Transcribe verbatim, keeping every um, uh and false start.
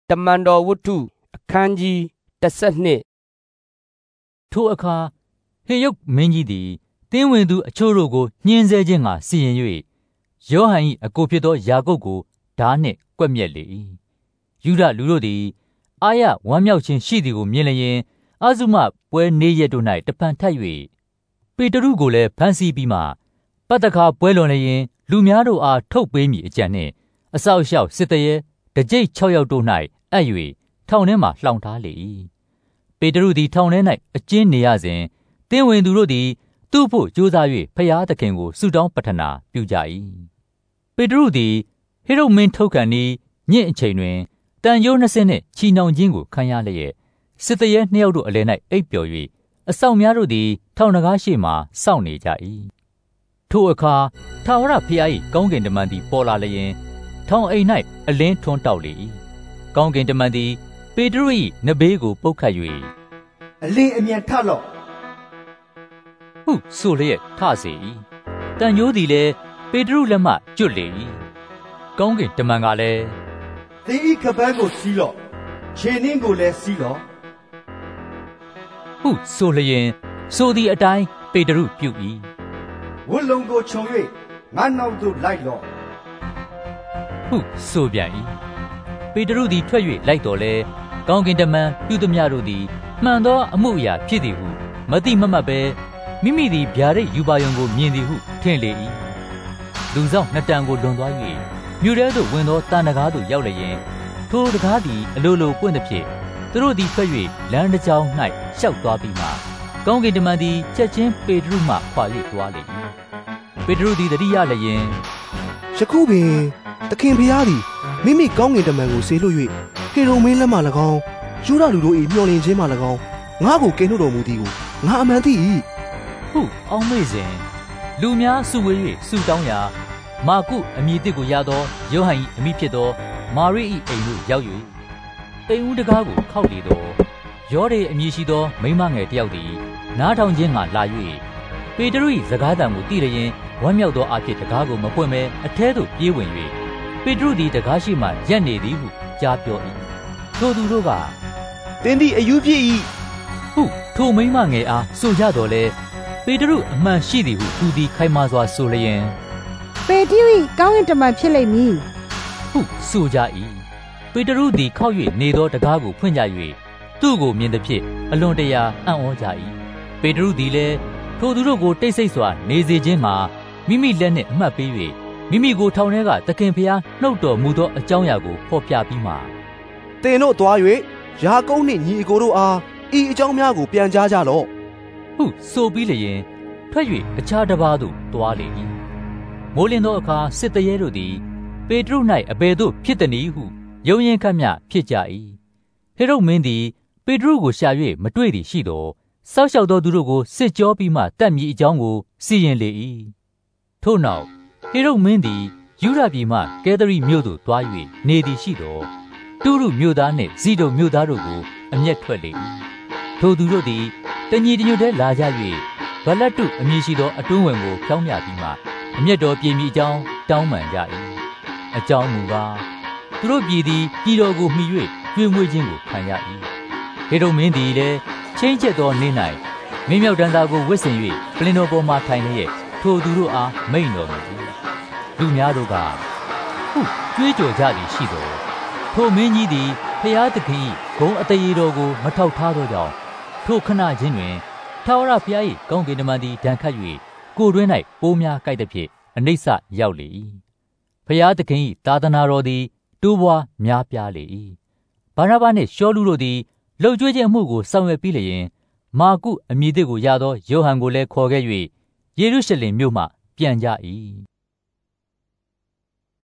တမန်တော်ဝတ္ထုအခန်းကြီးတစ်ဆယ့်နှစ်ထိုအခါဟေရုမင်းကြီးသည်တင်းဝင်သူအချို့တို့ကိုညှင်းဆဲခြင်းကစီရင်၍ယောဟန်၏အကိုဖြစ်သောယာကုပ်ကိုဓာနှင့်ကွပ်မျက်လေ၏ယူဒလူတို့သည်အာရဝမ်းမြောက်ခြင်းရှိသည်ကိုမြင်လျင်အဇုမပွဲနေ့ရက်တို့၌တဖန်ထပ်၍ပေတရုကိုလည်းဖမ်းဆီးပြီးမှပတ္တခါပွဲလွန်လျင်လူများတို့အားထုတ်ပေးမည်အကြံနှင့်အဆောက်အအုံစစ်တရေတကြိတ်၆ယောက်တို့၌အပ်၍ထောင်ထဲမှလှောင်ထားလေ၏ပေတရုသည်ထောင်ထဲ၌အကျဉ်းနေရစဉ်တင်းဝင်သူတို့သည်သူ့ဖို့ကြိုးစား၍ဖျားသခင်ကိုဆုတောင်းပတနာပြုကြ၏ပေတရုသည်ဟေရုမင်းထုတ်ခံဤညင့်အချိန်တွင်တန်ကြိုးနှစ်ဆင်းနှင့်ချီနှောင်ခြင်းကိုခံရလျက်စစ်တရေနှစ်ယောက်တို့အလယ်၌အိပ်ပျော်၍အဆောင်များတို့သည်ထောင်တကားရှိမှစောင့်နေကြ၏ထိုအခါထာဝရဘုရား၏ကောင်းကင်တမန်သည်ပေါ်လာလျင်ထောင်အိမ်၌အလင်းထွန်းတောက်လေ၏ကောင်းကင်တမန်သည်ပေတရု၏နဘေးကိုပုတ်ခတ်၍အလင်းအမြန်ထလော့ဟုဆိုလျက်ထစေ၏တန်ကြိုးသည်လည်းပေတရုလက်မှကျွတ်လေ၏ကောင်းကင်တမန်ကလည်းသင်၏ခပန်းကိုစီးလော့ခြေနှင်းကိုလည်းစီးလော့ဟုဆိုလျင်ဆိုသည့်အတိုင်းပေတရုပြု၏ဝတ်လုံကိုခြုံ၍ငါနောက်သို့လိုက်လော့ဟုဆိုပြန်၏ပေတရုသည်ထွက်၍လိုက်တော်လဲကောင်းကင်တမန်ပြုသမျှတို့သည်မှန်သောအမှုအရာဖြစ်သည်ဟုမသိမမှတ်ပဲမိမိသည်ဗျာဒိတ်ယူပါယုံကိုမြင်သည်ဟုထင်လေ၏လူဆောင်နှစ်တန်ကိုလွန်သွား၍မြို့ထဲသို့ဝင်သောတန်တကားသို့ရောက်လျင်ထိုတကားသည်အလိုလိုပွင့်သည်ဖြင့်သူတို့သည်ထွက်၍လမ်းတစ်ကြောင်း၌ရှောက်သွားပြီးမှကောင်းကင်တမန်သည်ချက်ချင်းပေတရုမှခွာ၍သွားလေ၏ပေတရုသည်တတိယလျင်ယခုပင်သခင်ဖျားသည်မိမိကောင်းကင်တမန်ကိုဆေလွှတ်၍ဟေရုမင်းလက်မှ၎င်းယူဒလူတို့၏မျှော်လင့်ခြင်းမှ၎င်းငါ့ကိုကယ်နှုတ်တော်မူသည်ကိုငါအမှန်သိ၏ဟုအောင်းမေ့စဉ်လူများစုဝေး၍ဆုတောင်းရာမာကုအမည်တစ်ကိုရသောယောဟန်၏အမိဖြစ်သောမာရိ၏အိမ်သို့ရောက်၍အိမ်ဦးတကားကိုခောက်လေသောယောဒေအမည်ရှိသောမိန်းမငယ်တစ်ယောက်သည်နားထောင်ခြင်းကလာ၍ပေတရု၏စကားသံကိုသိလျင်ဝမ်းမြောက်သောအဖြစ်တကားကိုမဖွင့်ဘဲအထဲသို့ပြေးဝင်၍ပေတရုသည်တကားရှိမှရပ်နေသည်ဟုကြားပြော၏ထိုသူတို့ကသင်သည်အယူဖြစ်၏ဟုထိုမိန်းမငယ်အားဆိုကြတော်လဲပေတရုအမှန်ရှိသည်ဟုသူသည်ခိုင်မာစွာဆိုလျင်ပေတရု၏ကောင်းကင်တမန်ဖြစ်လိမ့်မည်ဟုဆိုကြ၏ပေတရုသည်ခောက်၍နေသောတကားကိုဖွင့်ကြ၍သူ့ကိုမြင်သည်ဖြင့်အလွန်တရာအံ့ဩကြ၏ပေတရုသည်လည်းထိုသူတို့ကိုတိတ်ဆိတ်စွာနေစေခြင်းမှာမိမိလက်နှင့်အမှတ်ပေး၍မိမိကိုထောင်ထဲကသခင်ဖျားနှုတ်တော်မူသောအကြောင်းအရာကိုဖော်ပြပြီးမှသင်တို့သွား၍ယာကုပ်နှင့်ညီအကိုတို့အားဤအကြောင်းများကိုပြန်ကြားကြလော့ဟုဆိုပြီးလျင်ထွက်၍အခြားတစ်ပါးသို့သွားလေ၏မိုးလင်းသောအခါစစ်တရေတို့သည်ပေတရု၌အဘယ်သို့ဖြစ်သည်နည်းဟုယုံရင်ခတ်မျှဖြစ်ကြ၏ဟေရုမင်းသည်ပေတရုကိုရှာ၍မတွေ့သည်ရှိသောစောက်ရှောက်သောသူတို့ကိုစစ်ကြောပြီးမှတတ်မည်အကြောင်းကိုစီရင်လေ၏ထို့နောက်ဟေရုမင်းသည်ယူဒပြည်မှကဲသရိမြို့သို့သွား၍နေသည်ရှိသောတုရုမြို့သားနှင့်ဇိဒုန်မြို့သားတို့ကိုအမျက်ထွက်လေ၏ထိုသူတို့သည်တညီတညွတ်တည်းလာကြ၍ဗလတ္တုအမည်ရှိသောအတွင်းဝင်ကိုဖြောင်းမြပြီးမှအမျက်တော်ပြေမိအကြောင်းတောင်းပန်ကြ၏အကြောင်းမူကားသူတို့ပြည်သည်ပြည်တော်ကိုမှီ၍ကျွေးမွေးခြင်းကိုခံရ၏ဟေရုမင်းသည်လည်းချင်းကျက်သောနေ့၌မင်းမြောက်တန်းသားကိုဝစ်ဆင်၍ပလင်တော်ပေါ်မှထိုင်လျက်ထိုသူတို့အားမိန့်တော်မူ၏လူများတို့ကဟုကြွေးကြော်ကြသည်ရှိသောထိုမင်းကြီးသည်ဖျားသခင်၏ဂုဏ်အတရေတော်ကိုမထောက်ထားသောကြောင့်ထိုခဏချင်းတွင်ထာဝရဘုရား၏ကောင်းကင်တမန်သည်ဒဏ်ခတ်၍ကိုယ်တွင်း၌ပိုးများကိုက်သဖြင့်အနိစ္စရောက်လေ၏ဖျားသခင်၏သာသနာတော်သည်တိုးပွားများပြားလေ၏ဗာနဗနှင့်ရှောလုတို့သည်လှုပ်ကြွေးခြင်းအမှုကိုဆောင်ရွက်ပြီးလျင်မာကုအမည်တစ်ကိုရသောယောဟန်ကိုလည်းခေါ်ခဲ့၍ယေရုရှလင်မြို့မှပြန်ကြ၏